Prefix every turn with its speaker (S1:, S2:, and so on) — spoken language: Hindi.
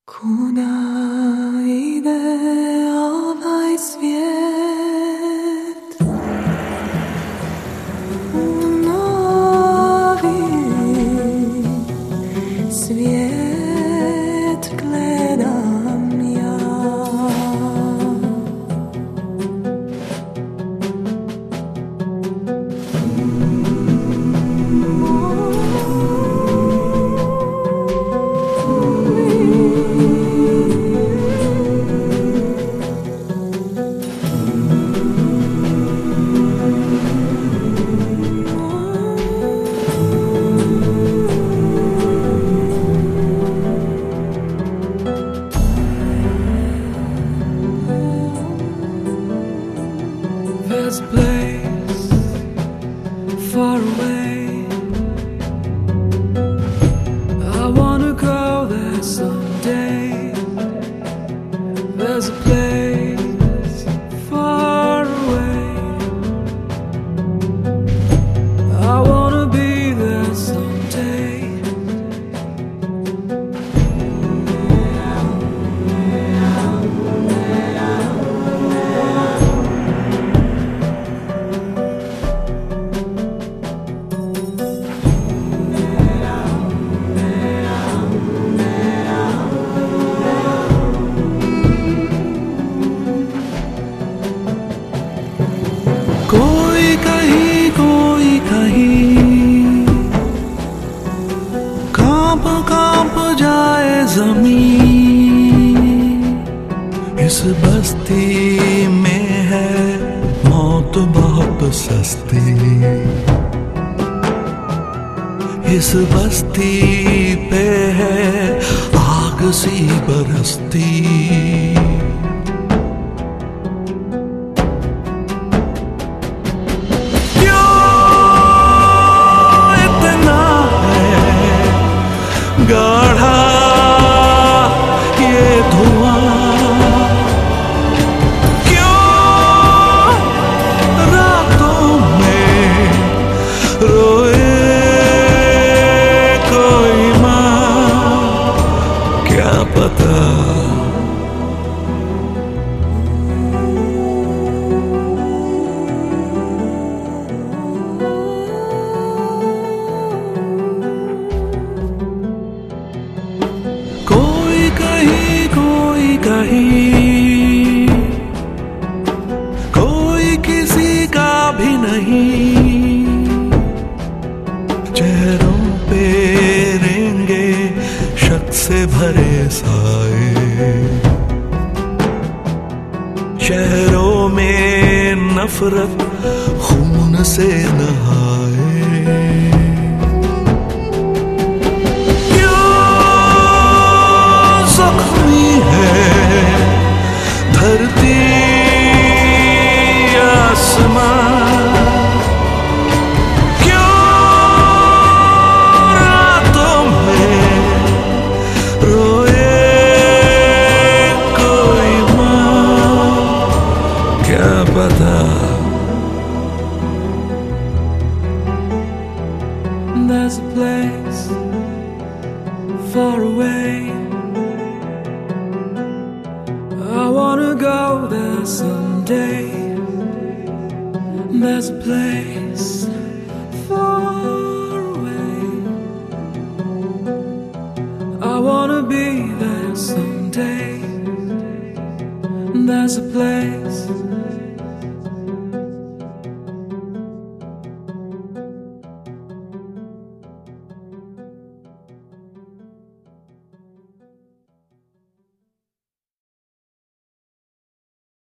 S1: Kuda ide ovaj svijet u novi svijet gledam ja. There's a place far away. I wanna go there someday. There's a place far away. I wanna be there someday. कोई कहीं कांप कांप जाए ज़मीन। इस बस्ती में है मौत बहुत सस्ती। इस बस्ती पे है आग सी बरसती। गाढ़ा ये धुआं क्यों रातों में रोए कोई माँ, क्या पता। कहीं कोई किसी का भी नहीं। चेहरों पे रेंगे शक से भरे साए। शहरों में नफरत खून से नहाए। धरती आसमां क्यों रातों में रोए कोई माँ, क्या पता। There's a place far away. I wanna go there someday. There's a place far away. I wanna be there someday. There's a place